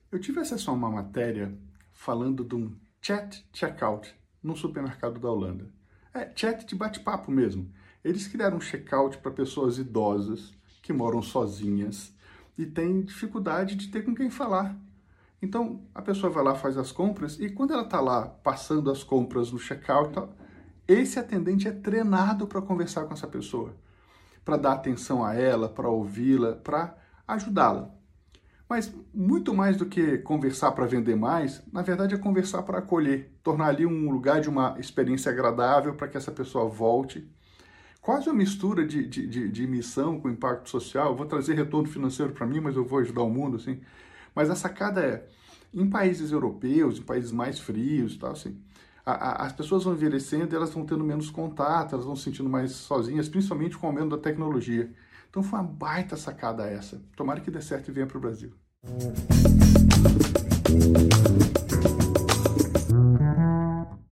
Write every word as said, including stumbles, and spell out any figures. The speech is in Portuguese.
Eu tive acesso a uma matéria falando de um chat checkout no supermercado da Holanda. É, chat de bate-papo mesmo. Eles criaram um checkout para pessoas idosas que moram sozinhas e têm dificuldade de ter com quem falar. Então, a pessoa vai lá, faz as compras e quando ela está lá passando as compras no checkout, esse atendente é treinado para conversar com essa pessoa, para dar atenção a ela, para ouvi-la, para ajudá-la. Mas muito mais do que conversar para vender mais, na verdade é conversar para acolher, tornar ali um lugar de uma experiência agradável para que essa pessoa volte. Quase uma mistura de, de, de, de missão com impacto social. Eu vou trazer retorno financeiro para mim, mas eu vou ajudar o mundo, assim. Mas a sacada é, em países europeus, em países mais frios e tal, assim, a, a, as pessoas vão envelhecendo e elas vão tendo menos contato, elas vão se sentindo mais sozinhas, principalmente com o aumento da tecnologia. Então foi uma baita sacada essa. Tomara que dê certo e venha para o Brasil.